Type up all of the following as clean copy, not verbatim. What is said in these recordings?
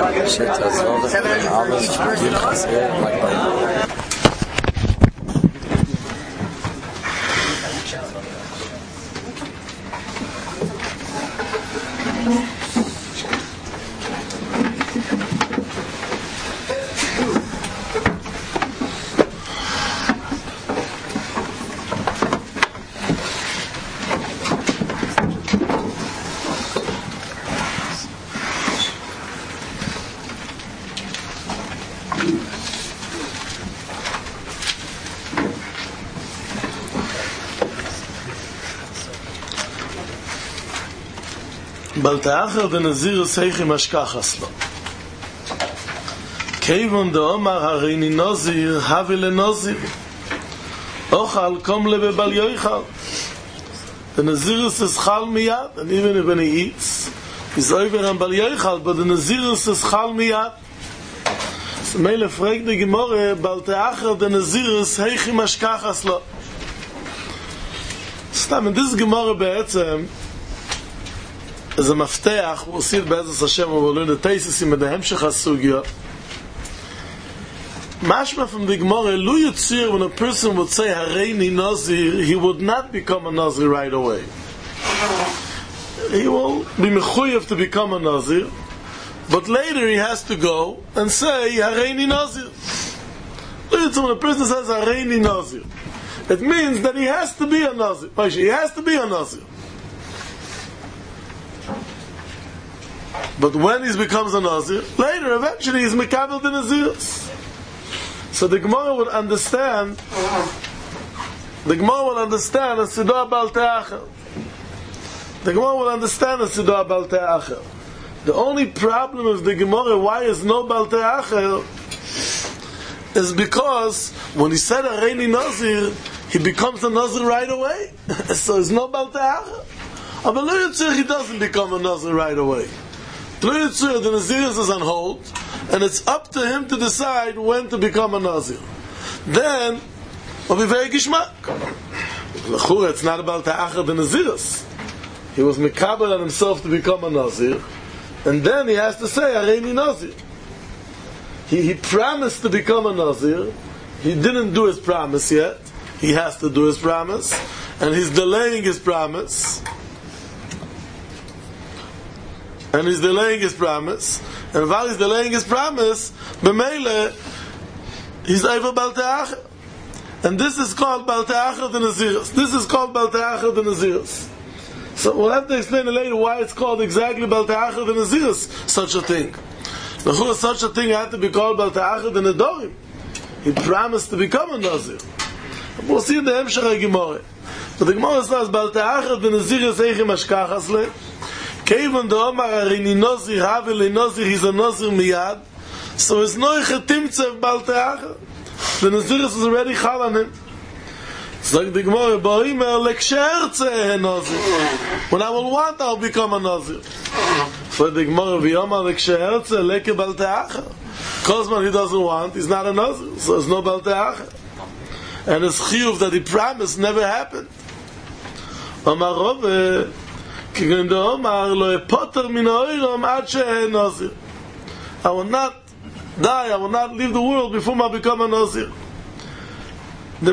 Each person. Balteacher the Nazir Seichim Ashkachas lo. Kevon de Omar Harini Nazir Havile Nazir Ochal Kom Lebe Bal Yoichal. The Nazir says Chal Miyad, and even when he eats, he's over on Bal Yoichal, but the Nazir says Chal Miyad. So Mele fragt the Gemore, Balteacher the Nazir Seichim Ashkachas lo. Stam, in this Gemore be'etzem, as a mafteach, we'll see it Be'ezus Hashem, we'll learn the Teisus in the Hemshech HaSugya. Mashma from the Gemara, Lu Yitzir, when a person would say Hareini Nazir, he would not become a Nazir right away. He will be mechuyev to become a Nazir, but later he has to go and say Hareini Nazir. Lu Yitzir, when a person says Hareini Nazir, it means that he has to be a Nazir. He has to be a Nazir. But when he becomes a Nazir, later, eventually, he's Mekabel the Nazirs. So the Gemara would understand a Siddha Bal Te'acher. The Gemara would understand a Siddha Bal Te'acher. The only problem of the Gemara, why is no Bal Te'acher, is because when he said Hareini Nazir, he becomes a Nazir right away. So there's no Bal Te'acher. But Lo Yitzir, he doesn't become a Nazir right away. The Nazir is on hold, and it's up to him to decide when to become a Nazir. Then, will be very gishmak. L'chura, it's not about Te'acher the Naziris. He was mekabel on himself to become a Nazir, and then he has to say, Hareini Nazir. He promised to become a Nazir. He didn't do his promise yet. He has to do his promise, and he's delaying his promise. And he's delaying his promise. And while he's delaying his promise, b'meile, he's over Bal Te'acher. And this is called Bal Te'acher the Naziris. This is called Bal Te'acher the Naziris. So we'll have to explain later why it's called exactly Bal Te'acher the Naziris, such a thing. Such a thing had to be called Bal Te'acher the Nedorim. He promised to become a Nazir. We'll see in the Hemshech HaGemorah. But the Gemara says, Bal Te'acher the Naziris Eichim Ashkachas le. Kevon the Omar Harini Nazir Havile Nazir, he's a Nazir miyad. So it's no Chetimtzev Bal Te'acher. The Naziris is already chal on him. It's like the Gemara, Ba'imer Lekshertze Nazir. When I will want, I'll become a Nazir. For the Gemara, V'yomar Lekshertze Leke Bal Te'acher. Because when he doesn't want, he's not a Nazir. So it's no Bal Te'acher. And his chiyuv that he promised never happened. Omar Rove, I will not die, I will not leave the world before I become a Nazir. He's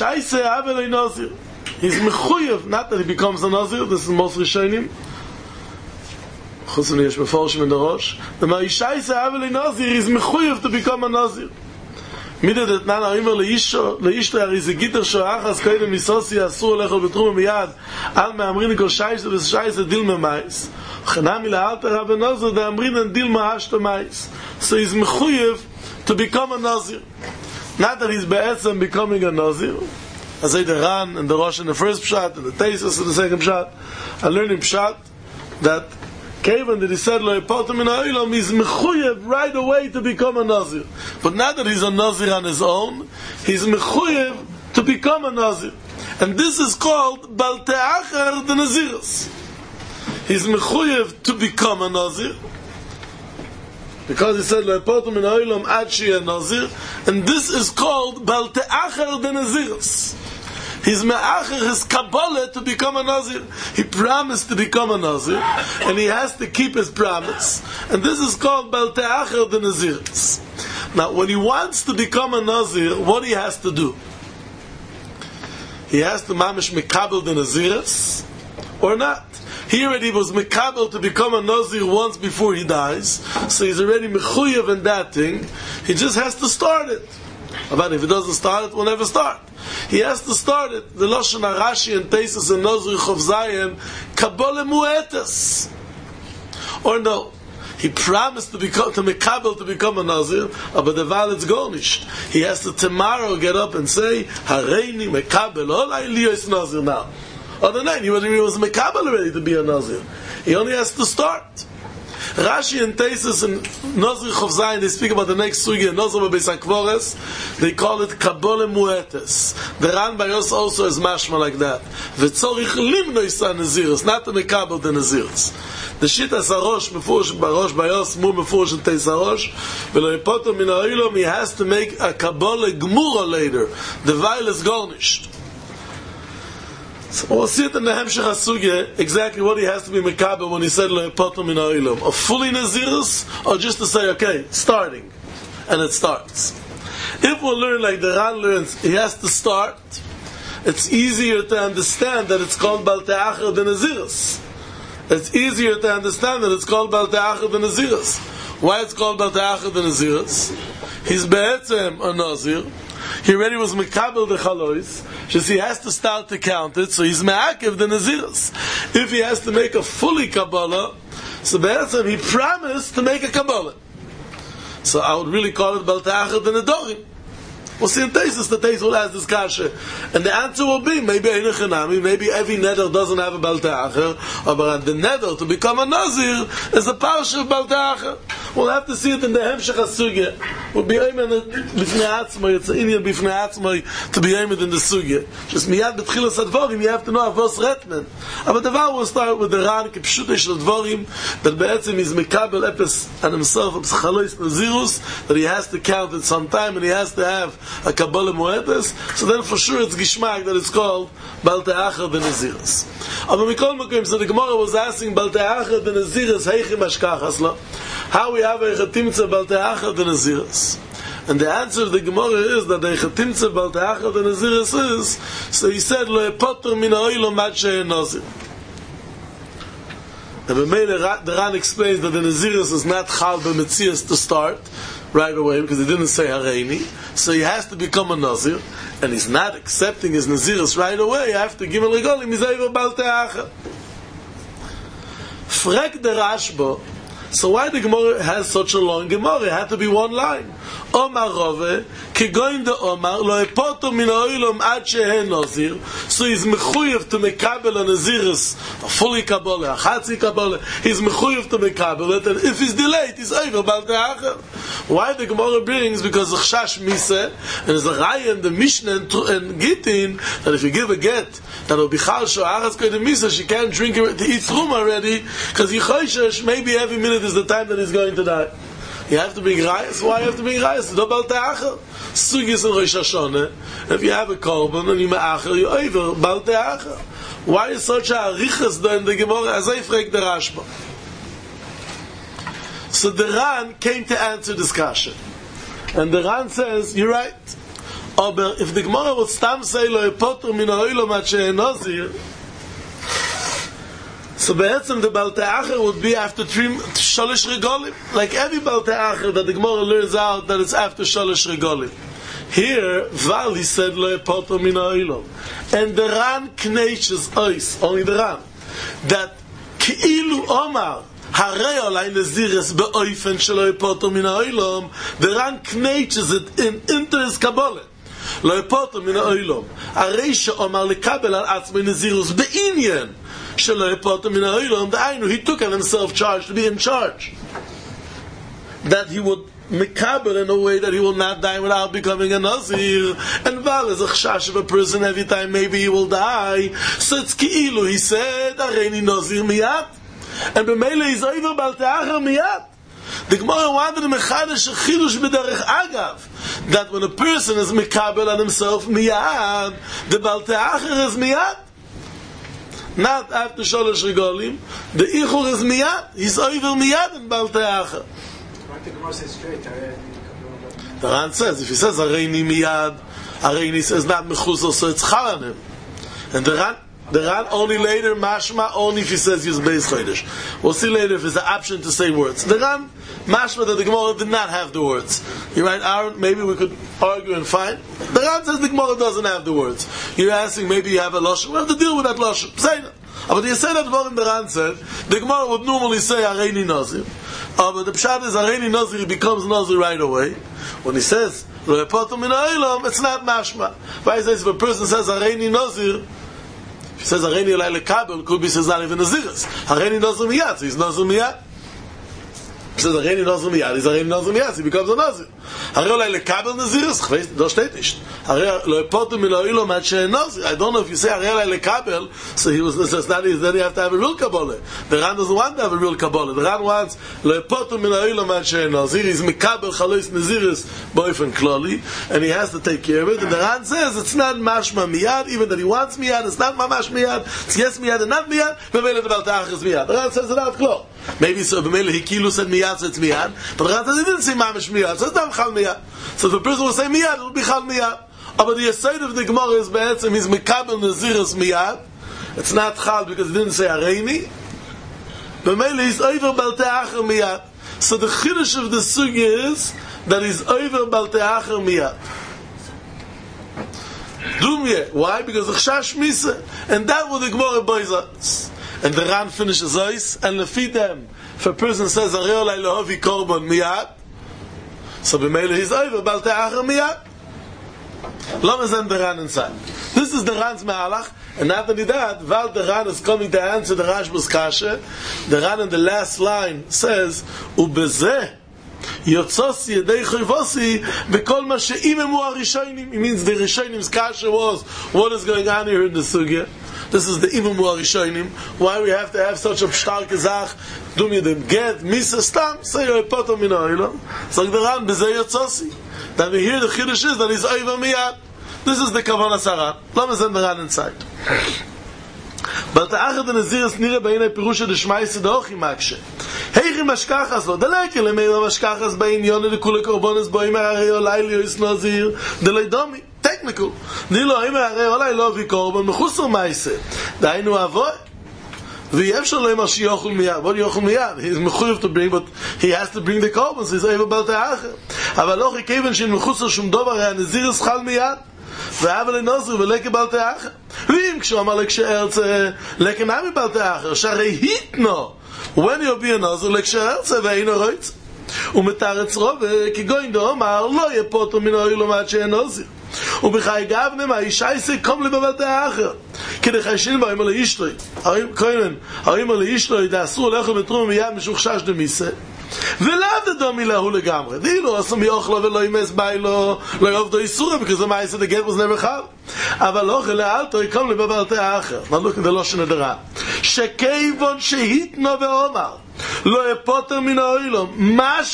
mechuyev, not that he becomes a Nazir, this is most Rishonim. Chusni yesh meforshim in the Rosh. The Ma'ishaise Havele Nazir is mechuyev to become a Nazir. Midet nana immer leishto arize gitter shoachas koide misosi asur lechol betrum miyad al meamrin ko shaise ves shaise dilma mais khanami la alter have nazir da amrin and dilma hashto mais. So he's mechuyev to become a Nazir. Not that he's be'etzem becoming a Nazir. As I the Ran and the Rosh in the first pshat and the Teisus in the second pshat. I learned in pshat that Kevin that he said lo yipotem min ha'olam, he's mechuyev right away to become a Nazir. But not that he's a Nazir on his own, he's mechuyev to become a Nazir. And this is called Bal Te'acher the Naziris. He's mechuyev to become a Nazir, because he said lo yipotem min ha'olam ad she'yeh Nazir, and this is called Bal Te'acher the Naziris. He's me'acher his Kabbalah to become a Nazir. He promised to become a Nazir, and he has to keep his promise. And this is called Bal Te'acher the Naziris. Now, when he wants to become a Nazir, what he has to do? He has to mamish mekabel the Naziris, or not. He already was mekabel to become a Nazir once before he dies, so he's already mechuyev in that thing. He just has to start it. But if he doesn't start it, we'll never start. He has to start it. The Lashon Rashi and Teisus and Nazir Chov Zayin, Kabbalah Mu'etes. Or no, he promised to mekabel to become a Nazir, but the valid's garnished. He has to tomorrow get up and say, Hareini mekabel olai liyos Nazir now. Other than that, he was mekabel already to be a Nazir. He only has to start. Rashi and Teisus and Nazir Chov Zayin, they speak about the next sugya, Nazir Beis HaKvoros. They call it Kabbalah Mu'etes. The Ran Bayos also is mashma like that. V'tzorich limnois ha-Naziros, not to mekabel the Naziros. The Shita Sarosh, Mefush Barosh Bayos, Mur Mefush and Teis Sarosh, V'lo yipoter min ha'olam, he has to make a Kabbalah Gmura later. The Veil is garnished. So we'll see it in the Hemshech HaSugya, exactly what he has to be mekabel when he said Lo yipoter min ha'olam. A fully Nazirus, or just to say, okay, starting. And it starts. If we'll learn like the Ran learns, he has to start, it's easier to understand that it's called Bal Te'acher the Nazirus. It's easier to understand that it's called Bal Te'acher the Naziris. Why it's called Bal Te'acher the Naziris? He's be'etzem a Nazir. He already was mekabel the Chalois. Just he has to start to count it, so he's me'akev the Naziris. If he has to make a fully Kabbalah, so be'etzem he promised to make a Kabbalah. So I would really call it Bal Te'acher the Nedorim. We'll see in Teisus, the Teisus will ask this kasha. And the answer will be, maybe every neder doesn't have a Bal Te'acher, but the neder to become a Nazir is a parsha of Bal Te'acher. We'll have to see it in the Hemshech HaSugya. We'll be aimed b'fnei atzmai, it's an inyan b'fnei atzmai to be aimed in the Sugya. Just miyad b'tchilas advorim, you have to know avos retmen. But the Val will start with the Ran, kipshutish advorim, that be'etzim is mekabel epes and himself, chalois nazirus, that he has to count it sometime, and he has to have a Kabbalah Mu'etes, so then for sure it's Gishmak that it's called Bal Te'acher the Naziris. Aber mikol makom, so the Gemara was asking Bal Te'acher the Naziris, heichim ashkachas lo, how we have a Echatimtze Bal Te'acher the Naziris. And the answer of the Gemara is that the Echatimtze Bal Te'acher the Naziris is, so he said, Lo epoter min ha'olam ad she'en Nazir. And the Ran explains that the Naziris is not Chal b'metzias to start right away, because he didn't say Hareini, so he has to become a Nazir, and he's not accepting his Naziris right away. You have to give him a regalim, he's over Bal Te'acher. Frek the Rashba, so why the Gemara has such a long Gemara? It had to be one line. Omar Rove, Kegoin de Omar, Lo epoter min ha'olam ad she'en Nazir, so he's mechuyev to mekabel a Naziris, a fully Kabbalah, a chatzi Kabbalah, he's mechuyev to mekabel it, and if he's delayed, he's over Bal Te'acher. Why the Gemara brings? Because of Chash Miseh, and there's a Raya in the Mishnah and Gittin, that if you give a get, that will be Chal Sho'aras Koydem Miseh, she can't drink it to eat Trum already, because Yichoshesh, maybe every minute is the time that he's going to die. You have to bring Rayas. Why you have to bring Rayas? It's not Bal Te'acher. Sugis in Rosh Hashanah, if you have a korban and you me'acher, you over Bal Te'acher. Why is such a arichas there in the Gemara? As I frag the Rashba. So the Ran came to answer this question. And the Ran says, you're right. But if the Gemara would stam say, Lo epoter min ha'olam ad she'en Nazir, so be'etzem the Bal Te'acher would be after Shalosh Regalim. Like every Bal Te'acher that the Gemara learns out that it's after Shalosh Regalim. Here, Vali said Lo epoter min ha'olam. And the Ran kneishes ois, only the Ran, that Keilu Omar, Harei olai Naziris be'oifen shelo epoter min ha'olam, the Ran kneishes it into his Kabbalah. Lo epoter min ha'olam. Harei she'omar lekabel al atzmei Nazirus be'inyan. He took on himself charge to be in charge, that he would mekabel in a way that he will not die without becoming a Nazir, and Val is a chashash of a person every time maybe he will die, so it's ki'ilu, he said Hareini Nazir miyat, and b'meile he's over Bal Te'acher miyat. The Gemara wanted to mechadish a chidush b'derech agav, that when a person is mikabel on himself miyad, the Baltei Acher is miyad. Not after Sholosh Regolim, the Ichur is miyad. He's over miyad in Baltei Acher. The Ran says, if he says Areini miyad, Areini says not mechusar, so it's chal on him. And the Ran only later mashma only if he says use beis chodesh. We'll see later if there's an option to say words. The Ran mashma that the Gemara did not have the words. You right, Aaron? Maybe we could argue and find. The Ran says the Gemara doesn't have the words. You're asking maybe you have a lashon. We have to deal with that lashon. Say no. But you say that what the Ran said. The Gemara would normally say Areini Nazir. But the pshat is Areini Nazir becomes Nazir right away. When he says Lo Yepotu Min Ha'olam, it's not mashma. Why says if a person says Areini Nazir, if he says Areini Elai Lekabel, could be says not even Naziris. Areini Nazir Miyad, so he's Nazir Miyad. He says Areini Nazir Miyad, he's Areini Nazir Miyad, so he becomes a Nazir. Areini Elai Lekabel Naziris, das steht nicht. Lo Yepotu Min Ha'olam at she'en Nazir. I don't know if you say Areini Elai Lekabel, so he was not then you have to have a real Kabbalah. The Ran doesn't want to have a real Kabbalah. The Ran wants Lo Yepotu Min Ha'olam at she'en Nazir. He's Mikabel Chalois Naziris boyfriend Klali, and he has to take care of it. And the Ran says it's not mashma miyad, even that he wants miyad, it's not mamash miyad, it's yes miyad and not miyad, B'meila the Baltei Acher is miyad. The Ran says it out clear. Maybe so B'meila he kilu said miyad, so it's miyad, but the Ran says he didn't say mamash miyad, so it's not chal miyad. So if the person will say miyad, it will be chal miyad. But the aside of the Gemara is be'etzem, he's mikabel naziris miyad, it's not chal because he didn't say areini, B'meila he's over Baltei Acher miyad. So the chiddush of the sugya is that he's over Baltei Acher miyad. Dumye. Why? Because of Chash Misa. And that was the Gemara buys us. And the Ran finishes ice, and lefi them, if a person says, Arei Olai Lehovi Korban miyad, so b'meila he's over Baltei Acher miyad. Lama zen the Ran inside. This is the Ran's Me'alach, and not only that, while the Ran is coming to answer the Rashba's Kasha, the Ran in the last line says, Ubezeh Yotzos Yedei Chovosi B'kol Ma She'imemu HaRishonim. It means the Rishonim's Kasha was, what is going on here in the Sugya? This is the Imemu HaRishonim. Why we have to have such a stark Zach? Dum Yedem Get, Misa Stam, say Yepotu Min Ha'olam. So the Ran, Bezeh Yotzosi. That we hear the Chiddush is that he's over miyad. This is the Kavanah Sarat. Let me send the Ran inside. But the Achad and Naziris nire b'inei Pirusha d'Shmaisi d'Ochi Makshe. Heichi Mashkachas lo. Deleke lemeira Mashkachas b'inyon l'kule korbonis bo'imar Arei Olai li'ois Nazir d'lei domi. Technical. Nilo oimar Arei Olai lo vi korban mechusar ma'ise. Dainu avoy. V'yevshar le'imar she'yochul miyad. What yochul miyad? He's mechuyev to bring, but he has to bring the korban, so he's over Baltei Acher. אבל לא חיכיבן שאין מחוסר שום דבר, הרי הנזיר ישחל מיד, ואבל לנוזר ולקה בלטי אחר. ואם כשהוא אמר לקשארצה, לקה נמי בלטי אחר, שהרי היתנו, when you'll be a נוזר לקשארצה, ואינו רויצה. ומתארץ רובה, כי גוין דו אמר, לא יפוטו מן האוילום עד שאין נוזר. ובחי גבנם, האישה יסקום לי בבלטי האחר. כדי חיישין בו, אמר לאישתוי. אמר לאישתוי, דאסור לאכול בתרום מיד משוך שש דמיסה. ולאו דדומי להוא לגמרי. דאילו עשו מיוחלו ולא ימס ביילו, לא יעבדו איסורה, because the mice of the gate was never chal. אבל לא לאלתו יקום לי בבלטי האחר. Now look at the lotion of the Ran. שכיוון שהיתנו ואומר, לא יפוטר מן האוילום,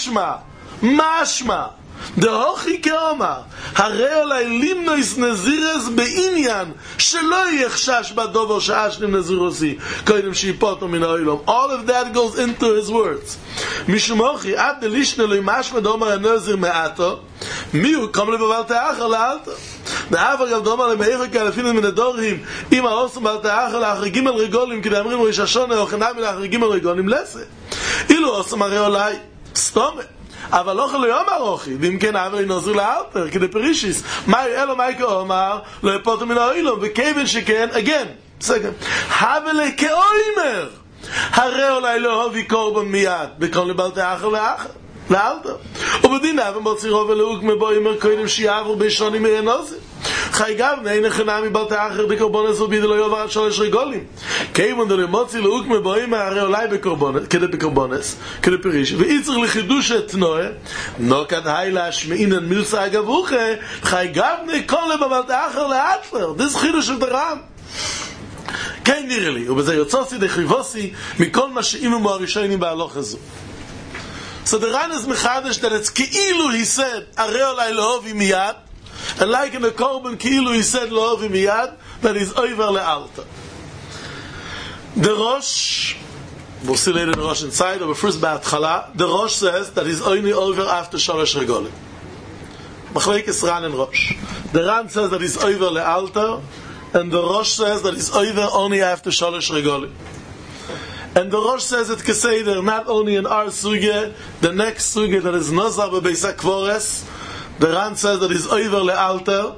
משמע, דהוכי כאומר, הרי אולי לימנויס נזירס בעניין שלא יחשש בדובר שאשנים נזירוסי קודם שיפוטו מן האוילום. All of that goes into his words. משום הוכי עד דלישנה לו משמע דאומר הנזיר מעטו מי הוא קום לבבלטי אחר לאלתו דאבר גם דאומר למאיכו כאלפין מן הדורים אם העוסם בלטי אחר לאחר גימל רגולים כי דאמרים ראש השונה או חנמי לאחר גימל רגולים לסה אילו עוסם הרי אולי סתומת אבל לא חלו יאמר אוכי, ואם כן אבל ינוזר לאלתר, כדי פרישיס, אלו מייקה אומר, לא יפוטו מן האוילום, וכיוון שכן, again, אבל כאוימר, הרי אולי לא הובי קורבן מיד, בכל לבלטי אחר לאלתר. ובדין אבן בצירו ולאוק מבו יאמר קודם שיעברו בשונים מרנוזר. חי גבנה אין חנמי בלטי אחר בקורבונס ובידי לא יעבר עד 3 רגולים. כיוון דלמוצי לאוק מבו יאמר הרי אולי כדי בקורבונס, כדי פריש. ואי צריך לחידוש את נועה, נוקד היי להשמעינן מילסה הגבוכה, חי גבנה כל לבלטי אחר לאטלר. זה חידוש של דרם. כן נראה לי, ובזה יוצאוסי דחיבוסי מכל מה שאיממו הראשונים בהלוך הזו. So the Ran is mechadish that it's Keilu, he said, Areo Lai Lehovi Miyad, and like in the Korban Keilu, he said Lehovi Miyad, that is over Le'alta. The Rosh, we'll see later the Rosh inside, but first Ba'atchala, the Rosh says that he's only over after Shalosh Regolim. Machlekes Ran and Rosh. The Ran says that he's over Le'alta, and the Rosh says that he's over only after Shalosh Regolim. And the Rosh says it Keseder, not only in our Sugya, the next Sugya that is Nozar Bebeis HaKvores, the Ran says that he's over Le'alta,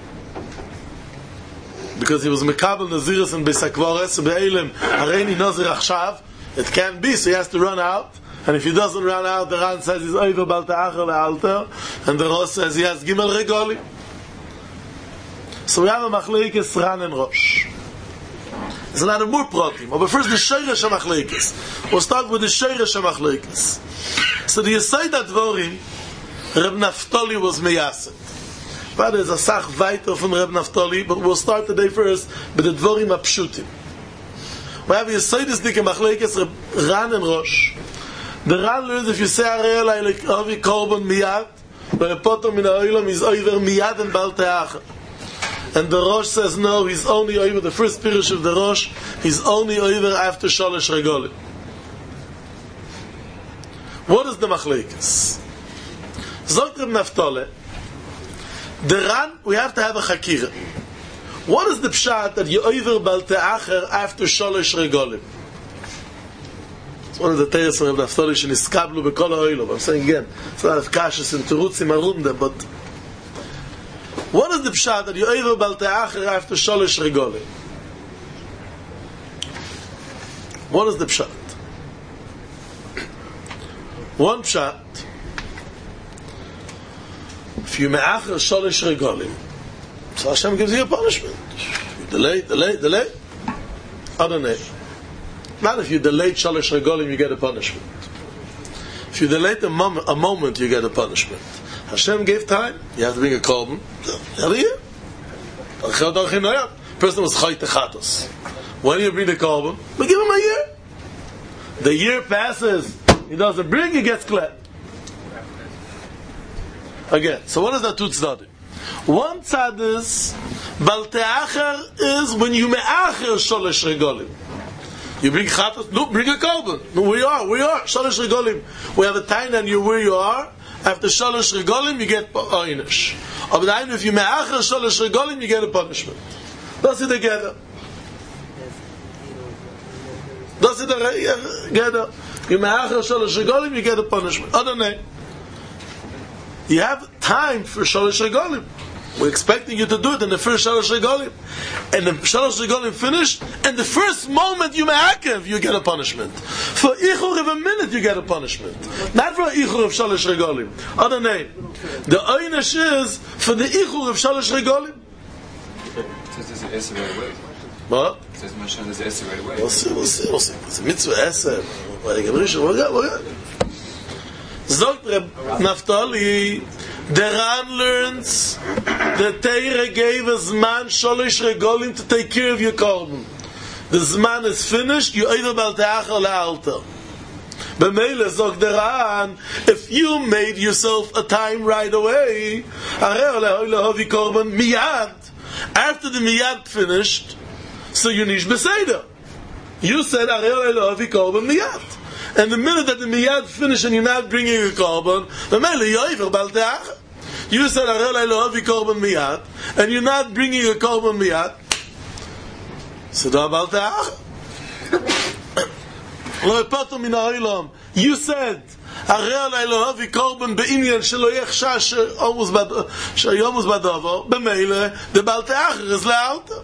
because he was Mekabel Naziris and Beis HaKvores, Be'elim, Hareini Nazir Achshav, it can't be, so he has to run out. And if he doesn't run out, the Ran says he's over Balte'acher Le'alta, and the Rosh says he has Gimel Regoli. So we have a Machlekes Ran and Rosh. There's a lot of more pratim, but first the Sheirish HaMachlekes. We'll start with the Sheirish HaMachlekes. So the Yesod HaDvorim, Reb Naftali was Meyaset. But there's a Sach weiter from Reb Naftali, but we'll start today first with the Dvorim HaPshutim. We have Yesod HaMachlekes, Ran and Rosh. The Ran learns if you say Arei Lai Lehovi Korban Miyad, Ve'epoto Min HaOlam is over Miyad and Balte'acher. And the Rosh says no, he's only over, the first Pirush of the Rosh, he's only over after Shalosh Regolim. What is the Machlekes? Zogt Reb Naftali, the Ran, we have to have a Chakira. What is the Pshat that you over Balte'acher after Shalosh Regolim? It's one of the Teres from Reb Naftali, Sheniskablu B'kol HaOlam. I'm saying again, it's a lot of Kashas and Terutzim Arunda, but what is the pshat that you over Balte'acher after Shalosh Regolim? What is the pshat? One pshat, if you me'acher Shalosh Regolim, so Hashem gives you a punishment. You delay. Adonai. Not if you delayed Shalosh Regolim, you get a punishment. If you delayed a moment, you get a punishment. Hashem gave time. You have to bring a korban. Have a year. Person was chayte chatos. When you bring the korban, we give him a year. The year passes. He doesn't bring. He gets clapped. Again. So what is that two tzaddim? One tzad is Balte'acher is when you me'acher Shalosh Regolim. You bring chatos. No, bring a korban. No, we are Shalosh Regolim. We have a time and you're where you are. After Shalosh Regolim, you get Oynish. But if you me'acher Shalosh Regolim, you get a punishment. That's it together. You me'acher Shalosh Regolim, you get a punishment. Adonai. You have time for Shalosh Regolim. We're expecting you to do it in the first Shalosh Regolim. And the Shalosh Regolim finished, and the first moment you me'akev, you get a punishment. For Ichur of a minute, you get a punishment. Not for Ichur of Shalosh Regolim. Other name. The Oynish is for the Ichur of Shalosh Regolim. It says there's an Eser right away. What? It says Moshe there's an Eser right away. We'll see. It's a mitzvah Eser. Zogt Reb Naftali, the Ran learns the Teire gave a Zman Shalosh Regolim to take care of your korban. The Zman is finished, you either Balte'acher Le'alta. B'meile zogt the Ran, if you made yourself a time right away, Arei Lehovi Korban Miyad, after the Miyad finished, so you nish Beseder. You said Arei Lehovi Korban Miyad. And the minute that the Miyad finished and you're not bringing a korban, b'meile yoiver Balte'acher. You said Arei Lehovi Korban Miyad, and you're not bringing a korban Miyad. So da Balte'acher. Lo epoto min ha'olam. You said Arei Lehovi Korban be'inyan shelo yechsha sheyomus badavar. B'meile the Balte'acher is le'alta.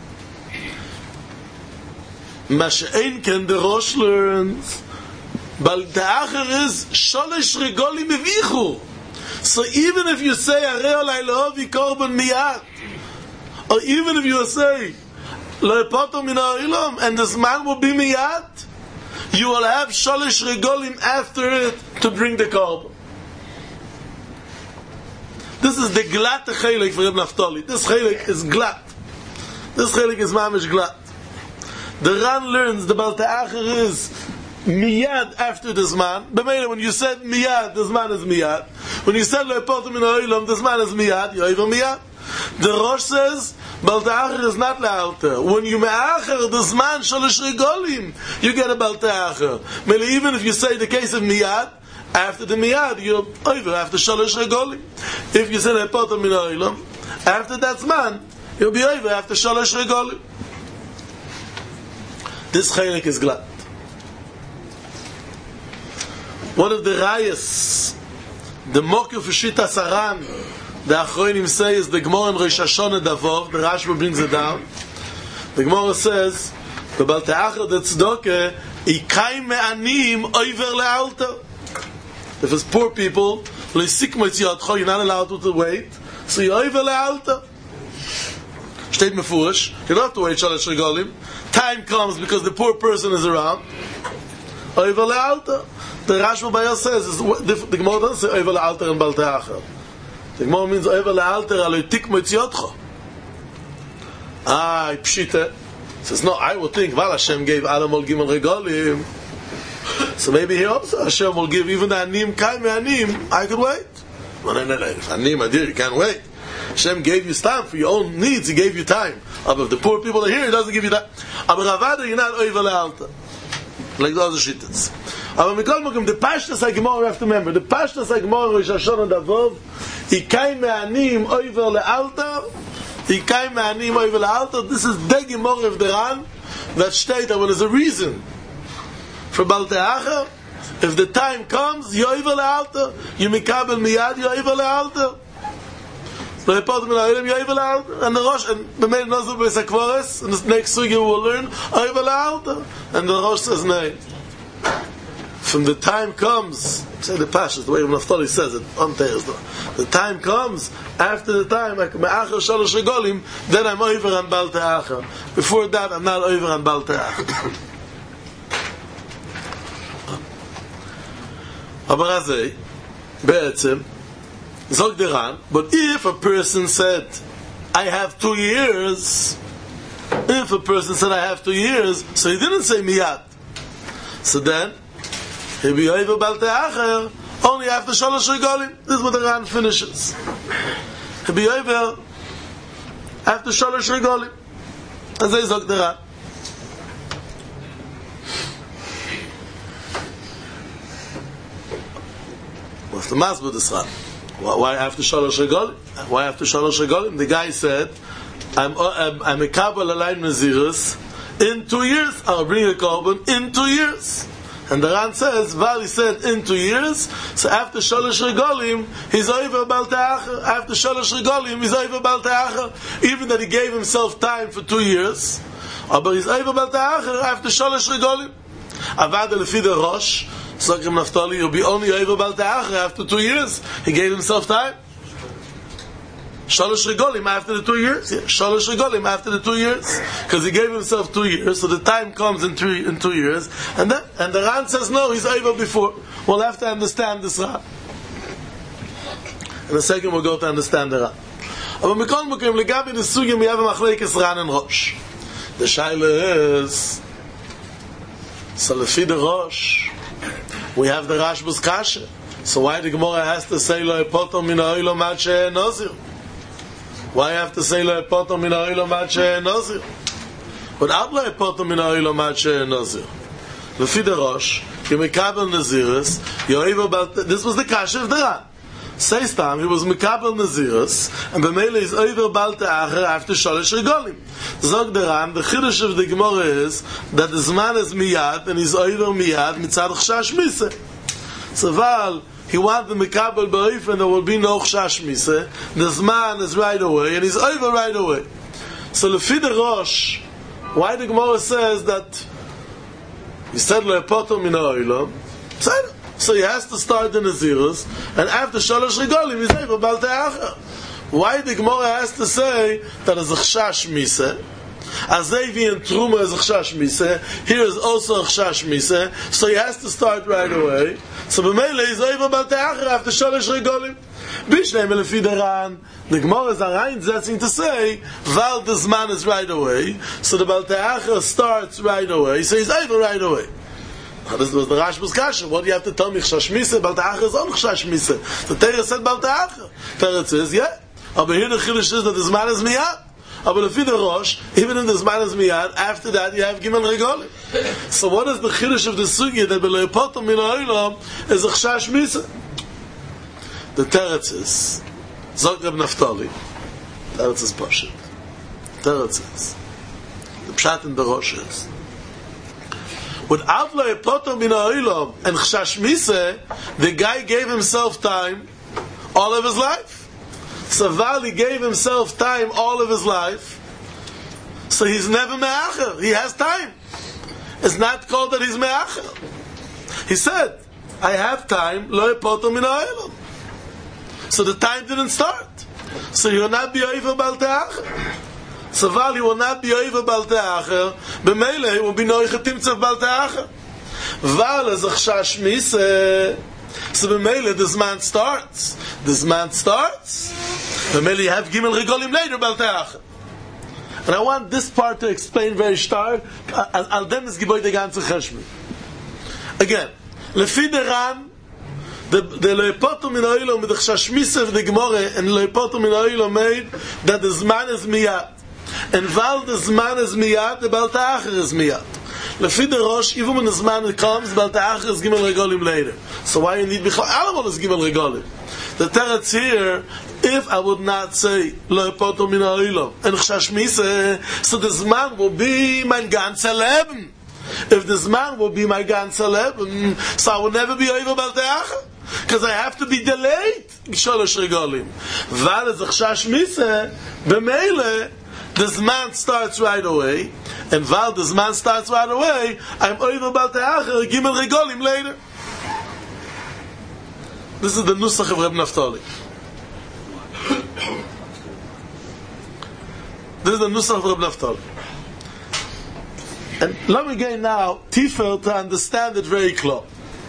Ma she'ein ken the Rosh learns. Balte'acher is Shalosh Regolim Mevichu. So even if you say Arei Lehovi Korban Miyad, or even if you say Lo epoto min ha'olam, and this man will be Miyad, you will have Shalosh Regolim after it to bring the korban. This is the glat chelik for Reb Naftali. This chelik is glat. This chelik is mamish glat. The Ran learns the Balte'acher is miyad after the zman. B'meila, when you said miyad, the zman is miyad. When you said lo epotem min ha'olam, the zman is miyad. You're over miyad. The Rosh says, Balteacher is not le'alter. When you me'acher the zman shalosh regolim, you get a Balteacher. Even if you say the case of miyad, after the miyad, you're over after shalosh regolim. If you say epotem min ha'olam, after that zman, you'll be over after shalosh regolim. This chaylik is glad. One of the rayas, the Mokif Shita Saran, the Achronim say is the Gemara in Rosh Hashanah Davov. The Rashba brings it down. The Gemara says, the Balteacher the Tzedakah, Ikai me'anim over le'alta. If it's poor people, you're not allowed to wait, so you're over le'alta. Steht mefurish, you don't have to wait shalosh regalim. Time comes because the poor person is around. Over le'alta. The Rashba Bayah says, the Gemara doesn't say over le'alta and Balteacher. The Gemara means over le'alter aloi tikmo etziotcha. Pshita. Says, no, I would think, well, Hashem gave Adam ol gimel regalim. So maybe here also Hashem will give even the anim, kai me'anim, I could wait. No, anim, adir, you can't wait. Hashem gave you time for your own needs, He gave you time. But if the poor people are here, He doesn't give you that. But Ravada, you're not over le'alter. Like the other shittas. The Pashtas HaGemara, you have to remember, the Pashtas HaGemara, Rosh Hashanah Davov, Ikai me'anim over le'alta, Ikai me'anim over le'alta. This is the Gemara of the Ran that state that when there's a reason for Balteacher, if the time comes, you're over le'alta, you mikabel miyad, you're over le'alta. So the Epotem min ha'olam, you're over le'alta. And the Rosh, and the Meir Nozul Beis HaKvoros, and the next sugi we will learn, over le'alta. And the Rosh says, no. From the time comes, say the Pashas, the way Naftali says it on Thursday. The time comes after the time, like me'acher shalosh regolim, then I'm over on Balteacher. Before that, I'm not over on Balteacher. Abarazei, be'etzim, zog deran. But if a person said, I have 2 years, if a person said, I have 2 years, so he didn't say miyad. So then, he'll be over Balteacher only after shalosh regalim. This is what the Ran finishes. He'll be over after shalosh regalim. As they zog the Ran. What's the mass with this Ran? Why after shalosh regalim? Why after shalosh regalim? The guy said, I'm a kabbalah line nazirus. In 2 years, I'll bring a korban in 2 years. And the Ran says, Vali said in 2 years, so after shalosh regalim, he's over Balteacher. After shalosh regalim, he's over Balteacher. Even that he gave himself time for 2 years, but he's over Balteacher after shalosh regalim. Avad lefi the Rosh, Sokrim Naftali, you'll be only over Balteacher after 2 years. He gave himself time. Shalosh regalim after the 2 years. Yeah, shalosh regalim after the 2 years, because he gave himself 2 years, so the time comes in 2 years, and the Ran says no, he's over before. We'll have to understand this Ran. In a second, we'll go to understand the Ran. But mikol mokim legabi the sugim we have a machlekes Ran and Rosh. The shaila is, so lefi the Rosh, we have the Rashba's kasha. So why the Gemara has to say lo epotom min ha'olam ad she'en nozir? Why have to say lo epotom min ha'olam ad she'en nozir? Without lo epotom min ha'olam ad she'en nozir. Lefi the Rosh, you mekabel nazirus, this was the kasha of the Ran. Says time he was mekabel nazirus, and b'meila is over Balteacher after shalosh regalim. Zog the Ran, the chiddush of the Gemara is that the zman is miyad, and he's over miyad mitzad chashash miseh. So Val, he wanted the mekabel b'oif, and there will be no chashash miseh. The zman is right away, and he's over right away. So lefi the Rosh, why the Gemara says that he said lo epotom min ha'olam, so he has to start the Nazirus, and after shalosh regalim he's over Balteacher. Why the Gemara has to say that is a chashash miseh? As Levi and Truma is a chashash miseh, here is also a chashash miseh, so he has to start right away. So b'meila he's over Balteacher after shalosh regalim. Bishneim lefi the Ran, the Gemara is reinsetzing to say Val the zman is right away, so the Balteacher starts right away, so he's over right away. This was the Rashba's kasha. What do you have to tell me? Chash Misa, Bal Ta'achar is on Chash Misa. The Torah said Bal Ta'achar. Torah says, yeah. Aber here the Chiddush is that the Zman is miyad. Aber lefi the Rosh, even in the Zman is miyad, after that you have Gimel Regolim. So what is the Chiddush of the Sugya that B'lo Yipotam Min Ha'olam is a Chash Misa? The Teretz is, Zog Reb Naftali, Teretz is Pashit. Teretz is, the Pshat in the Rosh is, without Lo Yipotam Min Ha'olam and Chash Misa, the guy gave himself time all of his life. So Vali gave himself time all of his life, so he's never me'acher. He has time. It's not called that he's me'acher. He said, I have time, lo yipotam min ha'olam. So the time didn't start. So he will not be over bal te'acher. So Vali will not be over bal te'acher. B'meile he will be noiche timtzef bal te'acher. Val is a chash misa. So b'meile the Zman starts. The Zman starts. B'meile you have Gimel Regolim later, Bal Te'acher. And I want this part to explain very stark. Al dem is giboy the ganze cheshbon. Again, lefi the Ran, the Leipotum min ha'olam, the Chash Misa of the Gemara, and Leipotum min ha'olam made that the Zman is miyad. And while the Zman is miyad, the Bal Te'acher is miyad. Lefi the Rosh, even when the Zman comes, Bal Te'acher is Gimel Regolim later. So why you need Bichal? All is Gimel Regolim. The teretz here, if I would not say Lo Yipotam Min Ha'olam and Chash Misa, so the Zman will be my ganze Leben. If the Zman will be my ganze Leben, so I will never be over Bal Te'acher, because I have to be delayed. Sholosh Regolim. Val is a Chash Misa, b'meile the Zman starts right away, and while the Zman starts right away, I'm over Bal Te'acher, Gimel Regolim later. This is the Nusach of Reb Naftali. This is the Nusach of Reb Naftali. And let me get now Tifel to understand it very clear.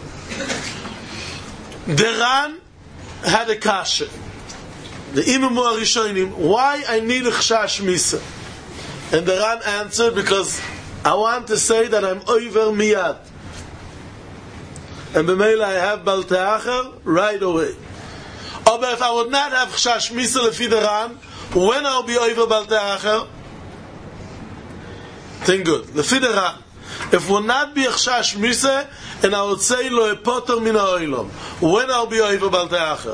The Ran had a kasha. The Imam HaRishonim, why I need a Chash Misa? And the Ran answered, because I want to say that I'm over miyad. And b'meila I have Bal Te'acher right away. But if I would not have Chash Misa lefi the Ran, when I'll be over Bal Te'acher? Think good. Lefi the Ran, if will not be a Chash Misa, and I would say Lo Yipotam Min Ha'olam, when I'll be over Bal Te'acher?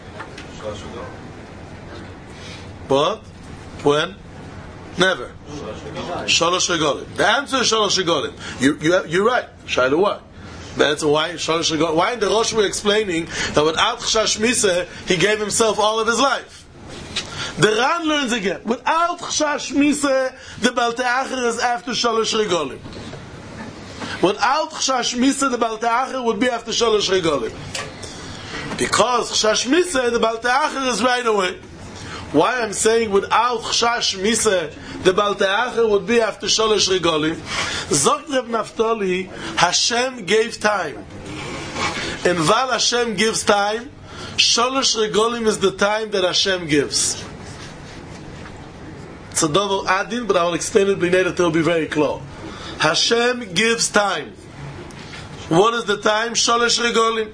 What? When? Never. Shalosh Regolim. The answer is Shalosh Regolim. You're right. Shaila, why? The answer why Shalosh Regolim. Why in the Rosh we're explaining that without Chash Misa he gave himself all of his life. The Ran learns again. Without Chash Misa the Bal Te'acher is after Shalosh Regolim. Without Chash Misa the Bal Te'acher would be after Shalosh Regolim. Because Chash Misa the Bal Te'acher is right away. Why I'm saying without Chash Misa the Bal Te'acher would be after Sholosh Regolim? Zogt Reb Naftali, Hashem gave time. And while Hashem gives time, Sholosh Regolim is the time that Hashem gives. It's a double adin, but I will explain it later to be very clear. Hashem gives time. What is the time? Sholosh Regolim.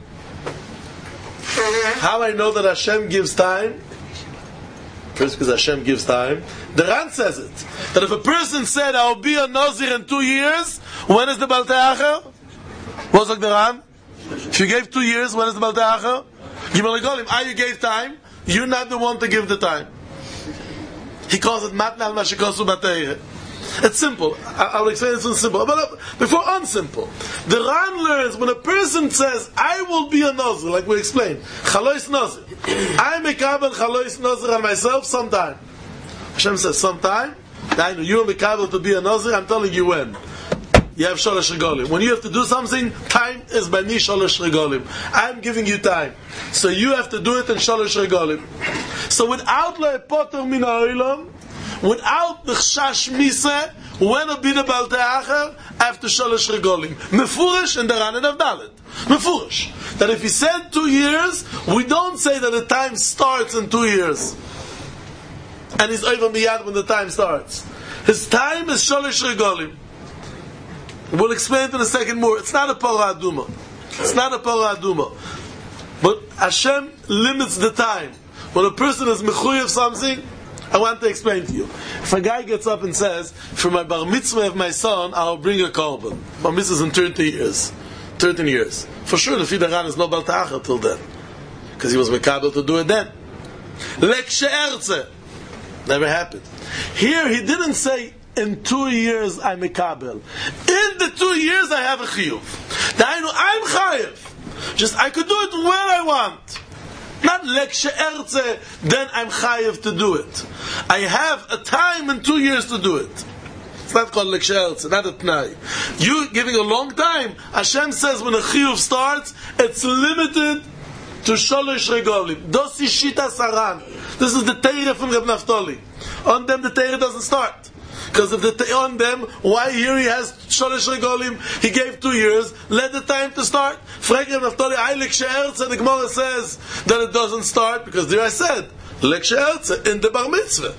How I know that Hashem gives time? First, because Hashem gives time. The Ran says it. That if a person said, I'll be a Nazir in 2 years, when is the Bal Te'acher? What's like the Ran? If you gave 2 years, when is the Bal Te'acher? Gimel Regolim. You gave time, you're not the one to give the time. He calls it Matnal Mashikosu Batei. It's simple. I will explain it in simple. But before unsimple, the Ran learns when a person says, I will be a Nazir, like we explained, Chalois Nazir. I make Mekabel Chalois Nazir on myself sometime. Hashem says, sometime? I know you are Mekabel to be a Nazir, I'm telling you when. You have Sholosh Regolim. When you have to do something, time is by me Sholosh Regolim. I'm giving you time. So you have to do it in Sholosh Regolim. So without Lo Yipotam Min Ha'olam, without the Chash Misa, when will be the Bal Te'acher? After Sholosh Regolim. Mefurish in the Ran and Avdalet. Mefurish. That if he said 2 years, we don't say that the time starts in 2 years. And he's over miyad when the time starts. His time is Sholosh Regolim. We'll explain it in a second more. It's not a Parah Aduma. It's not a Parah Aduma. But Hashem limits the time. When a person is mechuyev of something, I want to explain to you. If a guy gets up and says, for my bar mitzvah of my son, I'll bring a korban. Bar mitzvah is in 13 years. For sure, the Fidaran is no Bal Ta'achar till then. Because he was mekabel to do it then. Lek she'erze. Never happened. Here, he didn't say, in 2 years I'm mekabel. In the 2 years I have a chiyuv. I'm chayev. Just, I could do it when I want. Not lek she'erze, then I'm chayev to do it. I have a time in 2 years to do it. It's not called lek she'erze, not a tnai. You giving a long time. Hashem says when a chiyuv starts, it's limited to sholosh regolim. Dosi shita saran. This is the teira from Reb Naftali. On them the teira doesn't start. Because if on them, why here he has sholosh regolim? He gave 2 years. Let the time to start. Frek Reb Naftali, I lek she'erze. The Gemara says that it doesn't start because there I said lek she'erze in the bar mitzvah.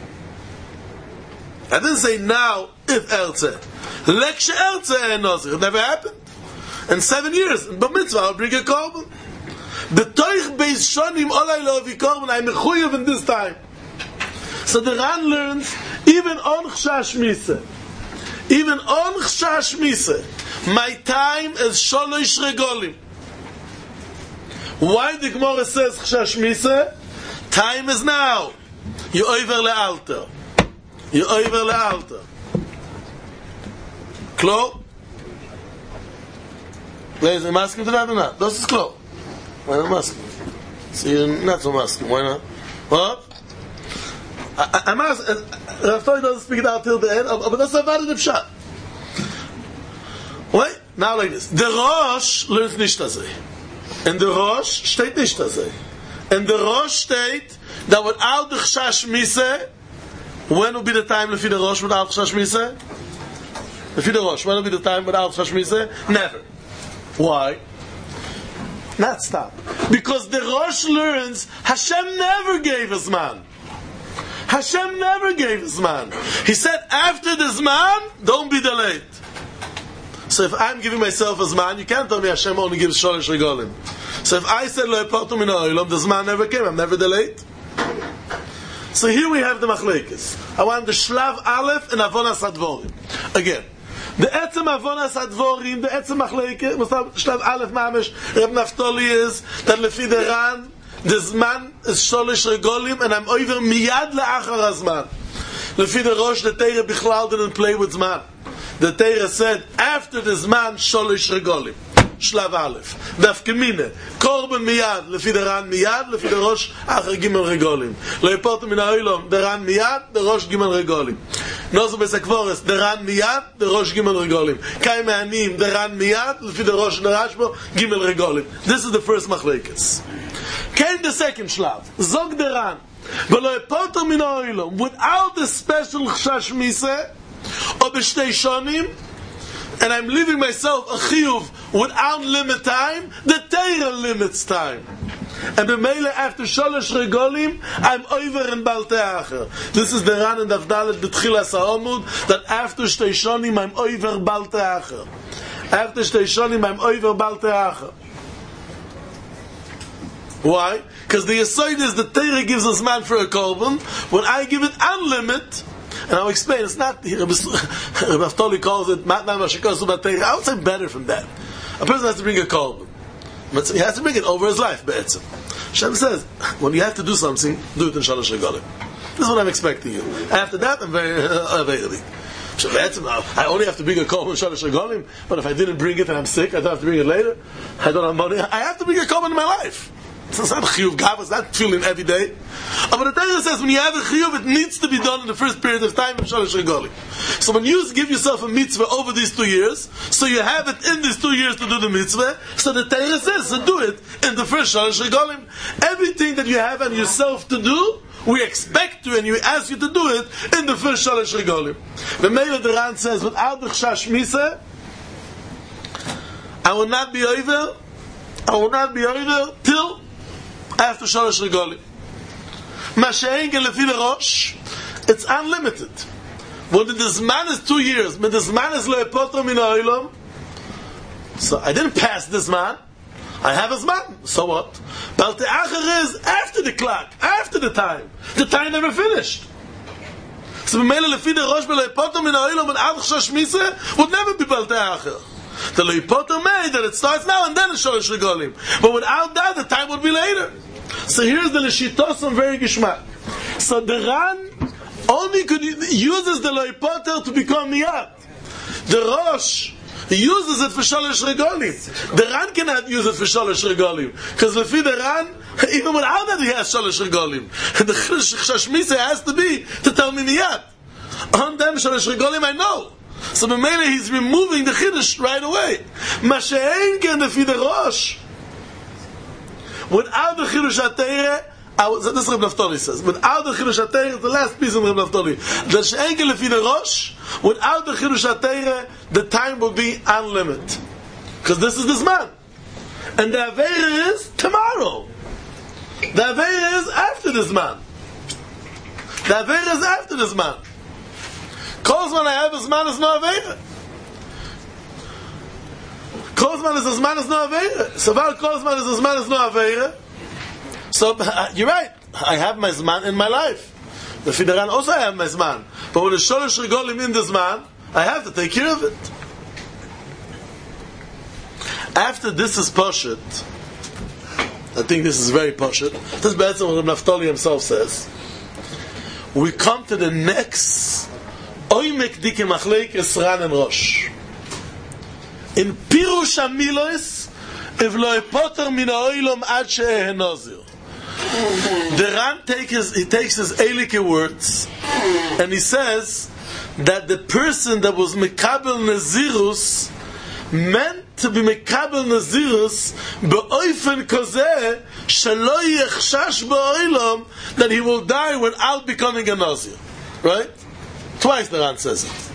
I didn't say now if erze. Lek she'erze and nazir. It never happened. In 7 years in bar mitzvah I'll bring a korban. The toich beis shonim olay lo avi korban. I'm mechuyev in this time. So the Ran learns even on Chshash Mise. Even on Chshash Mise. My time is sholosh regolim. Why the Gemara says Chshash Mise? Time is now. You over le'alter. You over le'alter. Klo? Ladies, am I asking to that or not? Das ist klo. Why not asking? So you're not so asking. Why not? What? I'm asking. Rav Toy doesn't speak it out till the end, but that's a valid pshat. Wait, now like this. The Rosh learns nicht das. In the Rosh steht nicht das. In the Rosh steht that without the Chshash Mise, when will be the time lefi the Rosh without Chshash Mise? Lefi the Rosh, when will be the time without Chshash Mise? Never. Why? Not stop. Because the Rosh learns Hashem never gave us man. Hashem never gave us man. He said after the Zman, don't be delayed. So if I'm giving myself a Zman, you can't tell me Hashem only gives sholosh regolim. So if I said lo epartu min ha'olam, the Zman never came, I'm never delayed. So here we have the machlekes. I want the Shlav Aleph and Avonas Advorim. Again, the etzem Avonas Advorim, the etzem machlekes, Shlav Aleph mamish, Reb Naftali is that lefi the Ran, the Zman is sholosh regolim, and I'm over miyad le'achar hazman. Lefi the Rosh, the Teira Bichlal didn't play with Zman. The Teira said after the Zman sholosh regolim. Shlav Aleph. Daf Kemine. Korban miyad, lefi the Ran miyad, lefi the Rosh achar gimel regolim. Lo epartu min ha'olam, the Ran miyad, the Rosh gimel regolim. Nozu besakvores, the Ran miyad, the Rosh gimel regolim. Kai me'anim, the Ran miyad, lefi the Rosh nerashbo, gimel regolim. This is the first machlekes. Came the second shlav. Zog the Ran. V'lo epartu min ha'olam, without the special Chshash Mise, or b'shtei shonim, and I'm leaving myself a chiyuv without limit time, the Teira limits time. And b'meile after sholosh regolim, I'm over in Bal Te'acher. This is the Ran and Avdalet b'tchilas ha'omud, that after shtei shonim, I'm over Bal Te'acher. After shtei shonim, I'm over Bal Te'acher. Why? Because the Yesod is the Teira gives us man for a korban, when I give it unlimited, and I'll explain, it's not, Reb Naftali calls it, I would say better from that. A person has to bring a korban. But he has to bring it over his life, be'etzim. Hashem says, when you have to do something, do it in shalosh regalim. This is what I'm expecting you. After that, I'm very available. I only have to bring a korban in shalosh regalim, but if I didn't bring it and I'm sick, I don't have to bring it later. I don't have money. I have to bring a korban in my life. It's not chiyuv gav, it's not feeling every day. But the Torah says when you have a chiyuv, it needs to be done in the first period of time of shalosh regalim. So when you give yourself a mitzvah over these 2 years, so you have it in these 2 years to do the mitzvah, so the Torah says to do it in the first shalosh regalim. Everything that you have on yourself to do, we expect you and we ask you to do it in the first shalosh regalim. The Meir the Ran says, without the Chshash Mise, I will not be over till after shalosh regalim. Masha'en lefi the Rosh, it's unlimited. When this man is 2 years, when this man is lo yepoter min ha'olam, so I didn't pass this man. I have his man. So what? Baltei Acher is after the clock, after the time. The time never finished. So b'meila lefi the rosh b'lo yepoter min ha'olam and ad chashash misa would never be Baltei Acher. The lo yepoter made that it starts now and then it's shalosh regalim. But without that, the time would be later. So here's the Leshitos very Gishmak. So the Ran only uses the lo yepoter to become miyad. The Rosh he uses it for shalosh regalim. The Ran cannot use it for shalosh regalim because lefi the Ran, even without that he has shalosh regalim. The chashash misa has to be to tell me miyad. On them shalosh regalim I know. So b'meila he's removing the chiddush right away. Mashe'en ken lefi the Rosh. Without the chiddush haTeireh, this is Reb Naftali says. Without the chiddush haTeireh, the last piece of Reb Naftali. The she'en ken lefi the Rosh. Without the chiddush haTeireh, the time will be unlimited, because this is this man, and the aveira is tomorrow. The aveira is after this man. The aveira is after this man. Kozman I have his man is no aveira. Kozman is his man is no aveira. So while Kozman is his man is no aveira, so you're right. I have my zman in my life. The Fidaran also I have my zman. But when the sholosh regalim in this man, I have to take care of it. After this is Pashut, I think this is very Pashut. This is what Naftali himself says. We come to the next Oymek Dike Machlekes Ran and Rosh. In Pirush HaMilos, if lo yepoter min ha'olam ad she'eh nazir. The Ran takes his Eilike words and he says that the person that was Mekabel Nazirus meant to be Mekabel Nazirus be'oifen kozeh shelo yechshash ba'olam, that he will die without becoming a Nazir. Right? Twice the Ran says it.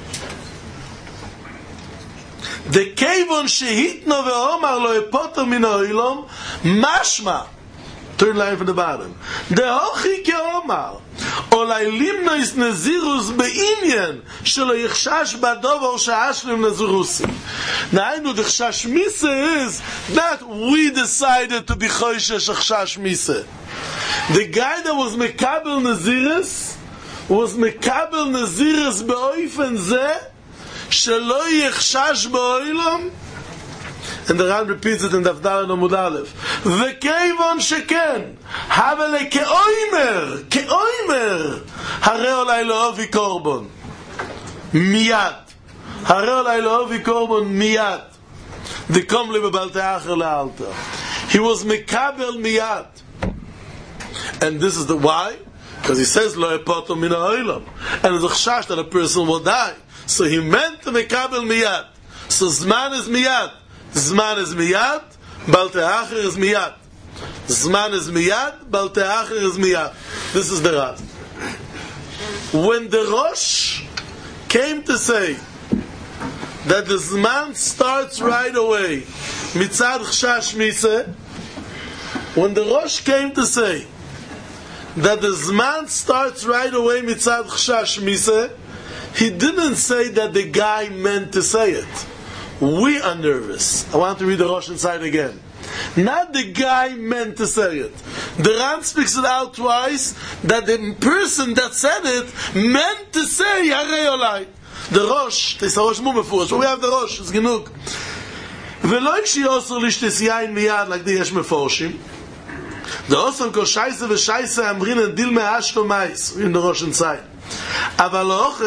The Kevon shehitno ve'omar lo yepoter min ha'olam mashma. Third line from the bottom. The hochi ke'omar olai limno is nazirus be'inyan shelo yichshash ba'dovar she'ashlim nazirusi. Now I know the chashash misa is that we decided to be choishesh chashash misa. The guy that was mekabel naziris was mekabel naziris be'oifen zeh shelo yichshash ba'olam. And the Ran repeats it in Dafdar and Amud Aleph. V'keivon sheken, havele ke'oimer, hare olai lo'ovi korbon. Miyad. Hare olai lo'ovi korbon miyad. V'kom li bebaltei acher le'alta. He was mekabel miyad. And this is the why? Because he says, lo yepoter min ha'olam. And it's a chashash that a person will die. So he meant to mekabel miyad. So zman is miyad. Zman is miyad, Baltei Acher is miyad. Zman is miyad, Baltei Acher is miyad. This is the Ran. When the Rosh came to say that the Zman starts right away, Mitzad Chashash Misa, when the Rosh came to say that the Zman starts right away, Mitzad Chashash Misa, he didn't say that the guy meant to say it. We are nervous. I want to read the Rosh inside again. Not the guy meant to say it. The Ran speaks it out twice that the person that said it meant to say Yarei Olai. The Rosh, there's a Rosh Mumefurish, but we have the Rosh, it's genug. V'lo ikshi osur lishtes yain miyad like the Yesh Meforshim. The osur kol shaisa v'shaisa amrin and dil me'ash v'mais. In the Rosh inside. Aval och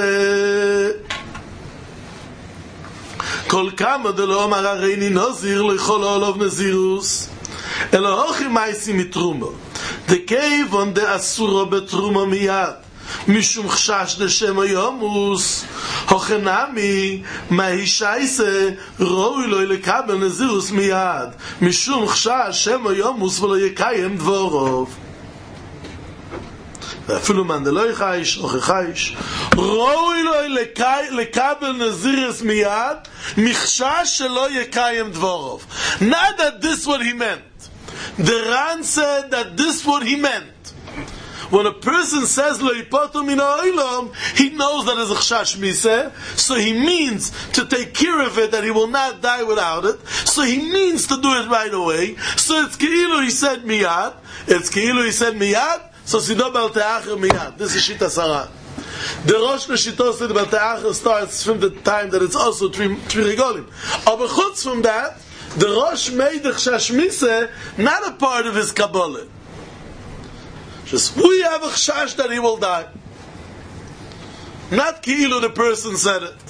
כל כמה דלא אמר הריני נזיר לא יכול עולוב נזירוס אלא הוכי מייסי מתרומו דכיוון דאסורו בתרומו מיד משום חשש דשם היומוס הוכנמי מהי שייסה ראוי לו לקבל נזירוס מיד משום חשש שם היומוס ולא יקיים דבורוב ואפילו מן דלא יחייש או חייש ראוי לו לקבל נזירוס מיד מחשש שלא יקיים דבורוב. Not that this what he meant. The Ran said that this what he meant. When a person says lo yipotu min ha'olam, he knows that it's a chashash miseh, so he means to take care of it, that he will not die without it, so he means to do it right away. So it's keilu he said miyad, so sido bal te'acher miyad. This is Shita Sarah. The Rosh Neshito said bal te'acher starts from the time that it's also three regolim. Aber chutz from that, the Rosh made the chashash miseh not a part of his Kabbalah. Just we have a chashash that he will die. Not keilu the person said it.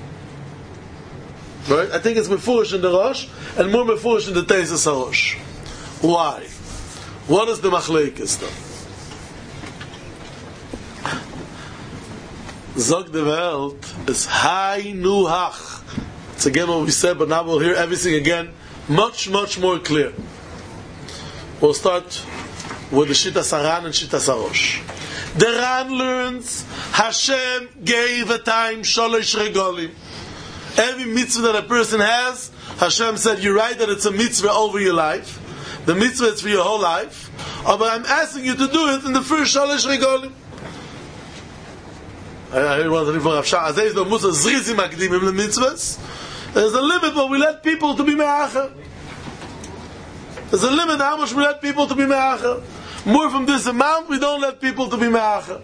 Right? I think it's mefurish in the Rosh and more mefurish in the Teisus HaRosh. Why? What is the machlekes though? Zog de Welt is hai nu hach. It's again what we said, but now we'll hear everything again much more clear. We'll start with the Shita Saran and Shita Sarosh. The Ran learns Hashem gave a time sholosh regolim. Every mitzvah that a person has, Hashem said, you're right that it's a mitzvah over your life. The mitzvah is for your whole life. But I'm asking you to do it in the first shalosh regolim. I heard one thing from Rav Shah. There's a limit what we let people to be me'acher. There's a limit how much we let people to be me'acher. More from this amount, we don't let people to be me'acher.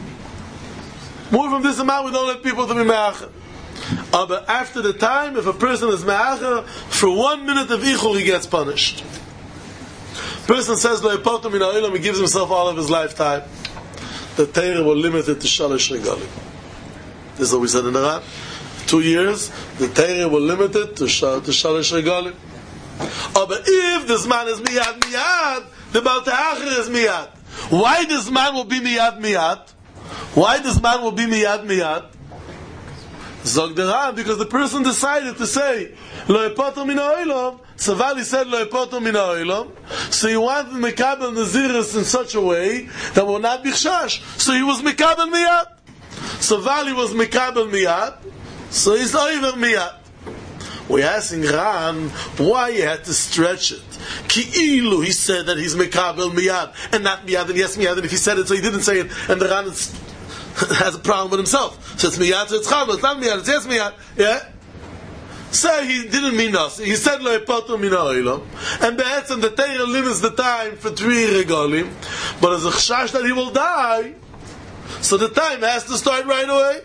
More from this amount, we don't let people to be me'acher. But after the time, if a person is me'acher, for 1 minute of ichur, he gets punished. Person says lo yipotu min ha'olam, he gives himself all of his lifetime. The Torah will limit it to shalosh regalim. This is what we said in the Ran. 2 years, the Torah will limit it to shalosh regalim. But if this man is miyad, the Bal Te'acher is miyad. Why this man will be miyad? Why this man will be miyad? Zog the Ran, because the person decided to say lo yipotu min ha'olam. So Vali said lo yipotu min ha'olam. So he wanted mekabel naziris in such a way that will not be chash. So he was mekabel miyad. So Vali was mekabel miyad. So he's over miyad. We're asking Ran why he had to stretch it. Ki'ilu, he said that he's mekabel miyad and not miyad and yes miyad. And if he said it, so he didn't say it, and the Ran has a problem with himself. So it's miyad, so it's chal, it's not miyad, it's yes miyad. Yeah. Say he didn't mean us. He said lo yipotu min ha'olam, and be'etzem the Torah limits the time for 3 regalim, but as a chashash that he will die, so the time has to start right away.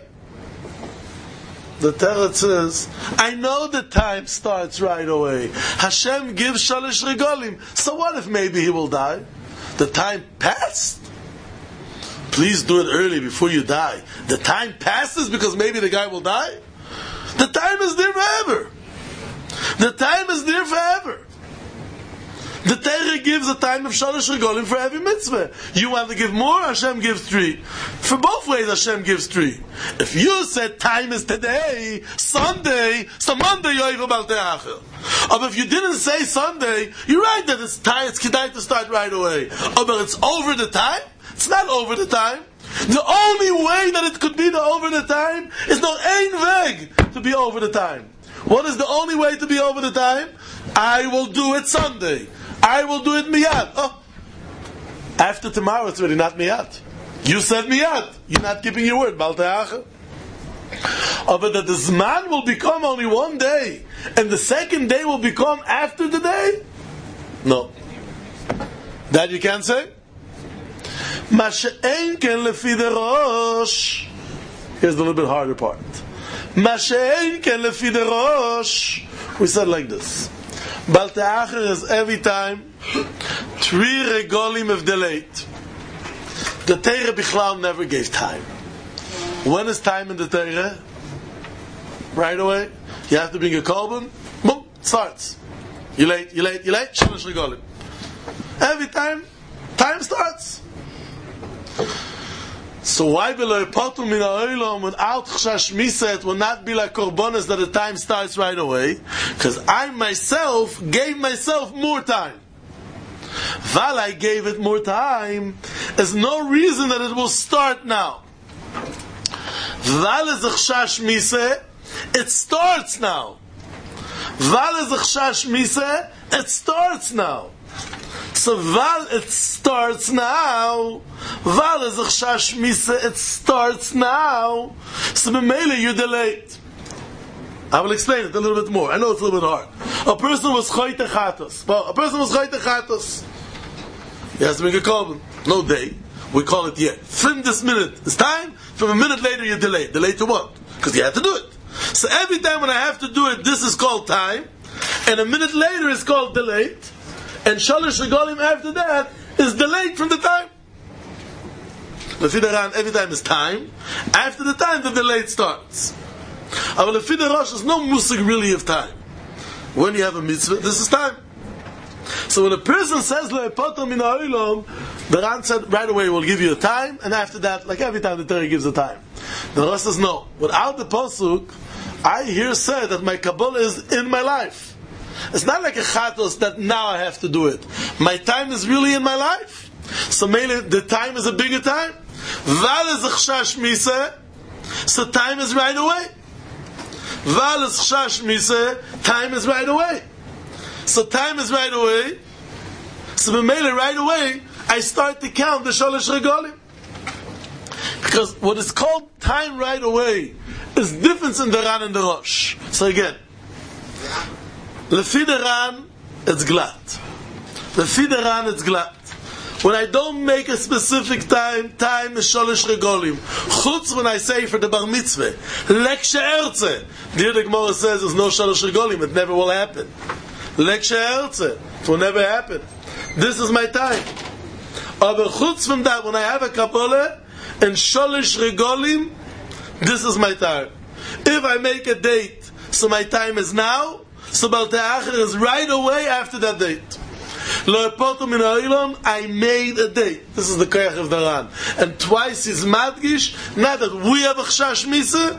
The Torah says, I know the time starts right away. Hashem gives shalosh regalim. So what if maybe he will die? The time passed. Please do it early before you die. The time passes because maybe the guy will die. The time is there forever. The time is there forever. The Torah gives a time of shalosh regalim for every mitzvah. You want to give more, Hashem gives 3. For both ways, Hashem gives 3. If you said time is today, Sunday, so Monday you're over bal te'acher. But if you didn't say Sunday, you're right that it's time, it's kedai to start right away. But it's over the time? It's not over the time. The only way that it could be the over the time is no ein weg to be over the time. What is the only way to be over the time? I will do it Sunday. I will do it miyad. Oh, after tomorrow it's really not miyad. You said miyad. You're not keeping your word. Bal te'acher. But that the zman will become only 1 day, and the second day will become after the day? No. That you can't say? Masha'en ken lefi the rosh. Here's the little bit harder part. Masha'en ken lefi the rosh. We said like this. Bal te'acher is every time 3 regolim of delayed. The Torah Bichlal never gave time. When is time in the Torah? Right away. You have to bring a korban. Boom, starts. You late. Shalosh regolim. Every time starts. So why below yipotu min ha'olam without chashash miseh it will not be like korbanos that the time starts right away? Because I myself gave myself more time. While I gave it more time, there's no reason that it will start now. While is a chashash miseh, it starts now. While is a chashash miseh, it starts now. So while it starts now, while is a chash misa, it starts now, so b'meila you're delayed. I will explain it a little bit more. I know it's a little bit hard. A person was choyte chatos. Well, a person was choyte chatos. He has to make a korban. No day. We call it yet. From this minute, it's time. From a minute later, you're delayed. Delayed to what? Because you have to do it. So every time when I have to do it, this is called time. And a minute later is called delayed. And Shalosh Regalim after that is delayed from the time. Lefi Daran, every time is time. After the time, the delayed starts. But Lefi Rosh, there's no musig really of time. When you have a mitzvah, this is time. So when a person says Le'epotom min ha'olam, the Ran said right away we'll give you a time, and after that, like every time the Torah gives a time. The Rosh says no. Without the pasuk, I hear said that my Kabbalah is in my life. It's not like a chatos that now I have to do it. My time is really in my life. So mainly the time is a bigger time. Val is a chash misa, so time is right away. Val is chash misa, time is right away. So time is right away. So b'meila right away, I start to count the Shalosh Regalim. Because what is called time right away is different in the Ran and the Rosh. So again, Lefi the Ran, it's glad. Lefi the Ran, it's glad. When I don't make a specific time is Shalosh Regalim. Chutz when I say for the Bar Mitzvah, Lek She'erze. The Gemara says there's no Shalosh Regalim, it never will happen. Lek She'erze, it will never happen. This is my time. Aber chutz from that, when I have a Kabbalah and Shalosh Regalim, this is my time. If I make a date, so my time is now, so Baltei Acher is right away after that date. Le'epotom min ha'olam, I made a date. This is the koyach of the Ran. And twice is madgish, not that we have a chash misa.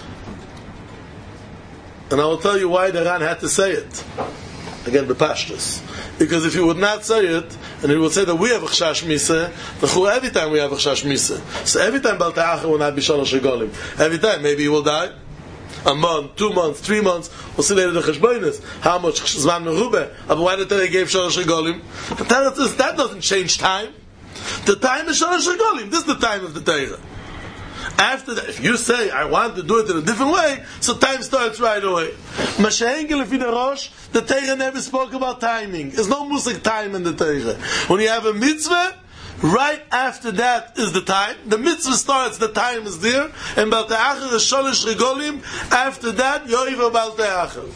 And I will tell you why the Ran had to say it. Again, b'pashtus. Because if he would not say it, and he would say that we have a chash misa, every time we have a chash misa. So every time Baltei Acher will not be Shalosh Regalim. Every time, maybe he will die. A month, 2 months, 3 months. We'll see later the cheshbonis. How much zman merubah? But why the Torah gave Shalosh Regalim? The Torah says that doesn't change time. The time is Shalosh Regalim. This is the time of the Torah. After that, if you say I want to do it in a different way, so time starts right away. Masha'engel Lefi the Rosh, the Torah never spoke about timing. There's no musik time in the Torah. When you have a mitzvah, right after that is the time. The mitzvah starts, the time is there. And Baltei Acher is Shalosh Regalim. After that, Yoiva Baltei Acher.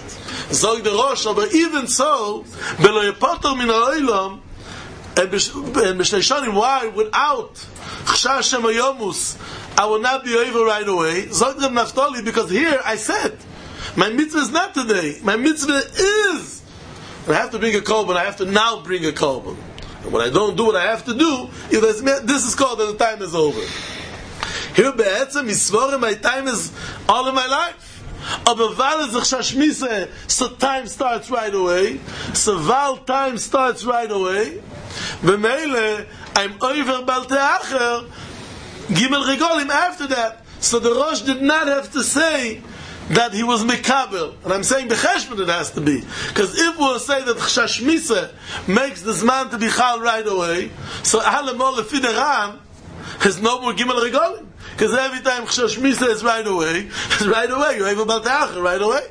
Zog the Rosh, but even so, Belo Yepotor min ha'olam, and B'shnei Shonim, why? Without Chashash Shem HaYomus, I will not be over right away. Zog the Naftali, because here I said, my mitzvah is not today. My mitzvah is, I have to bring a korban. I have to now bring a korban. And when I don't do what I have to do, this is called that the time is over. Here, be'etzem, Yisvorim, my time is all of my life. Aber Val is a chash misa, so time starts right away. So Val time starts right away. B'meile, I'm over Baltei Acher, Gimel Regalim after that. So the Rosh did not have to say that he was mekabel, and I'm saying becheshbon it has to be, because if we'll say that chash misa makes this man to be chal right away, so alamol lefi the Ran has no more gimel regalim, because every time chash misa is right away, you're able Baltei Acher right away,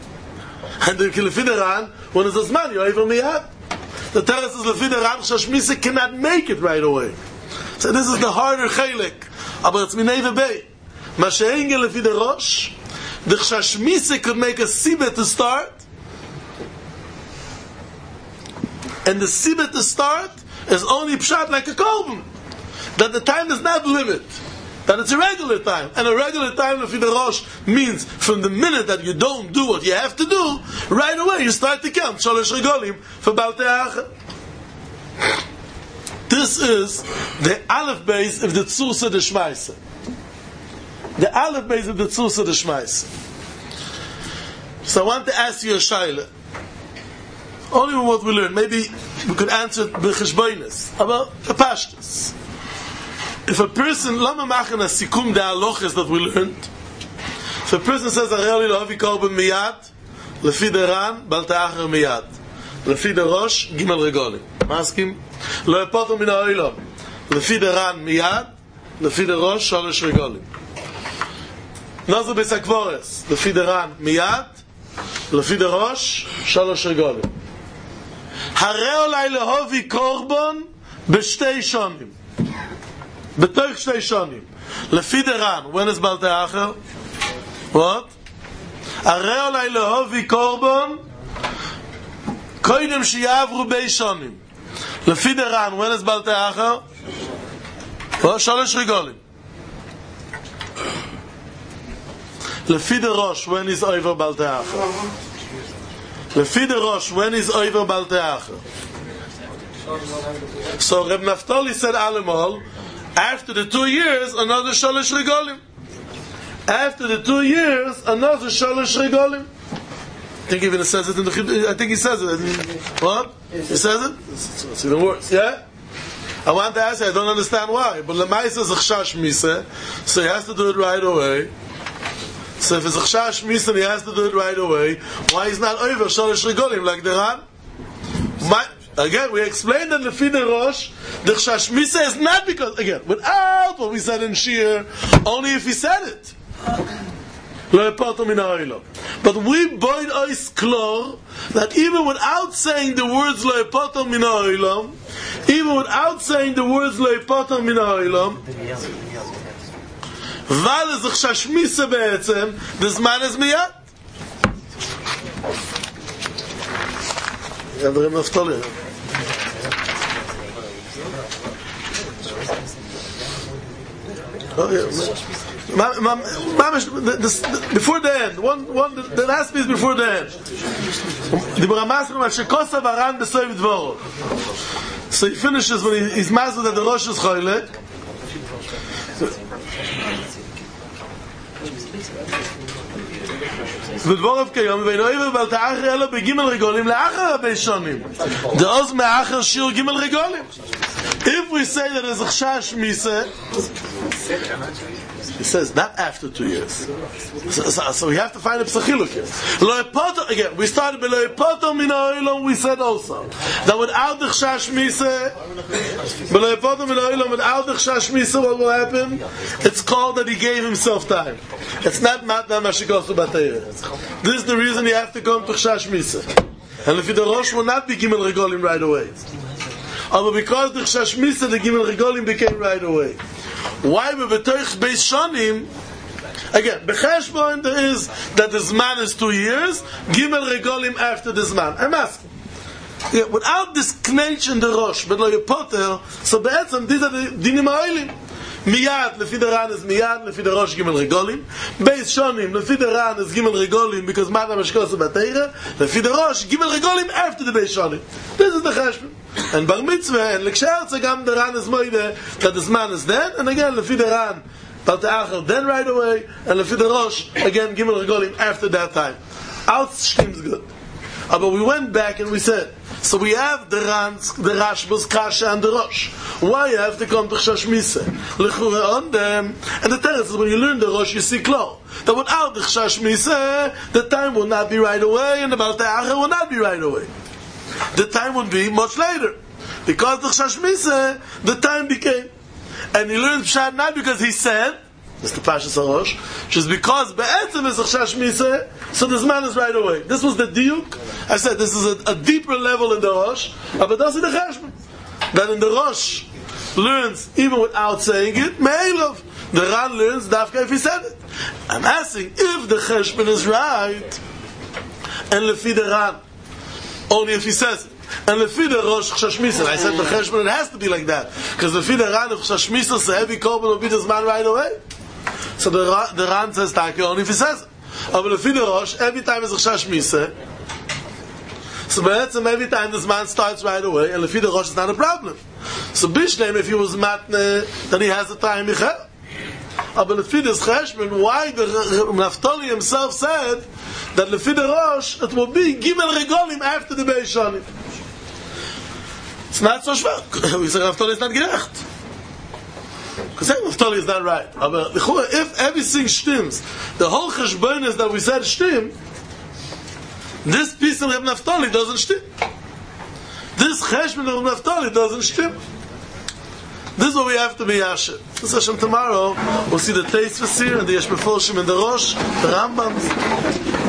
and lefi the Ran, when it's a zman, you're able miyad. The Torah says lefi the Ran chash misa cannot make it right away. So this is the harder chelik, but it's minei v'bei. Masha'engel lefi the Rosh. The chash misa could make a sibah to start, and the sibah to start is only pshat like a korban, that the time is not limit, that it's a regular time, and a regular time of the Rosh means from the minute that you don't do what you have to do, right away you start to count Shalosh Regalim for Baltei Acher. This is the Aleph base of the Tzusa de Shmaisa. The Aleph base of the Tzusa de Shmaisa. So I want to ask you a shaila. Only with what we learned. Maybe we could answer it b'cheshbonis about the pashtus. If a person, lama machen a sikum de halachas that we learned. If a person says, "Areli lo havi korban miyad," lefi the Ran, Baltei Acher miyad. לפי דרוש, גימל רגולים. מסכים? לא יפוטו מן האוילום. לפי דרן מיד, לפי דרוש, 3 רגולים. נוזו בסקבורס, לפי דרן מיד, לפי דרוש, 3 רגולים. הרי אולי להובי קורבון בשתי שונים. בתוך 2 שונים. לפי דרן, when is בלתי אחר? What? הרי אולי להובי קורבון קודם שיעברו בי שונים. לפי דרן, when is בלתי אחר? 3 רגולים. לפי דרוש, when is over בלתי אחר. לפי דרוש, when is over בלתי אחר. So Reb Naftali said Alamol, after the 2 years, another 3 regolim. After the 2 years, another 3 regolim. I think even it says it in the. I think he says it. What? He says it? It's even worse. Yeah? I want to ask you, I don't understand why. But Lemais is a chashash misa, so he has to do it right away. So if it's a chashash misa and he has to do it right away, why is not over 3 regolim like the Ran? Again, we explained that Lefi the Rosh, the Chash Misa is not because, again, without what we said in Shir, only if he said it. But we boyd ois klor that even without saying the words Lo Yepoto Min Ha'olam, even without saying the words Lo Yepoto Min Ha'olam, Val is the Chash Misa be'etzem, this man is miyad. Yeah, very much told you. Oh yeah. Before the end, one the last piece before the end. The Baramasrim al shekosa varan besoiv dvoro. So he finishes when he's mazel that the Rosh is choyle. ודבורב כיום ואינו עבר בלת האחר אלו בגימל רגולים לאחר הרבה שונים דעוז מאחר שיר גימל רגולים. If we say that there's a chash misa, he says not after 2 years, so we have to find a psachiluk here. Lo yepoto, again, we started by lo yepoto min ha'olam. We said also that without the chash misa, lo yepoto min ha'olam, without the chash misa, what will happen? It's called that he gave himself time. It's not matna mashikosu b'teira. This is the reason you have to come to chash misa. And if the Rosh will not be gimel regolim right away. But because the Chash Misa, the Gimel Regolim became right away. Why we betoich beis shonim? Again, becheshbon there is that the zman is 2 years. Gimel Regolim after the zman. I'm asking. Yeah, without this knetch in the Rosh, but lo yepoter, so be'etzem these are the dinim ha'olim. Miyad, lefi the Ran is miyad, lefi the Rosh Gimel Regolim. Beis shonim, lefi the Ran is Gimel Regolim because Mata Mashkosa B'Teira. Lefi the Rosh Gimel Regolim after the Beis shonim. This is the cheshbon. And Bar Mitzvah and L'kshertze gam the Ran is moide that this man is then, and again lefi the Ran Baltei Acher then right away, and lefi the Rosh again Gimel Regolim after that time. Out seems good. But we went back and we said, so we have the Ran's, the Rashba's Kasha and the Rosh. Why you have to come to Chash Misa? L'chura on them. And the tenor is when you learn the Rosh, you see klar that without the Chash Misa, the time will not be right away, and the Baltei Acher will not be right away. The time would be much later. Because the Chash Misa, the time became. And he learned Pshat not because he said, Mr. Pashas HaRosh, just because Be'etzem is a Chash Misa, so this man is right away. This was the diuk. I said this is a deeper level in the Rosh, but that's in the Cheshbon. That in the Rosh learns even without saying it, Me'elov. The Ran learns Dafka if he said it. I'm asking if the Cheshbon is right, and Lefi the Ran, only if he says it. And Lefi the Rosh Chash Misa. I said the Cheshbon it has to be like that. Because Lefi the Ran of Chash Misa, so every korban will be this man right away. So the Ran says Taki only if he says it. But Lefi the Rosh, every time is a Chash Misa. So every time this man starts right away, and Lefi the Rosh is not a problem. So Bishleim, if he was matne, then he has the time Michel. But Lefi this Cheshbon, why the Naftali himself said that Lefi the Rosh, it will be Gimel Regolim after the Beis Shonim. It's not so schwer. We say Naftali is not gerecht. Because Naftali is not right. But if everything stims, the whole Cheshbon is that we said stim, this piece of Naftali doesn't stim. this Cheshbon of Naphtali doesn't stim. This is what we have to be Yasher. This Hashem tomorrow we'll see the Teis Vasir and the Yesh Mefoshim and the Rosh, the Rambams.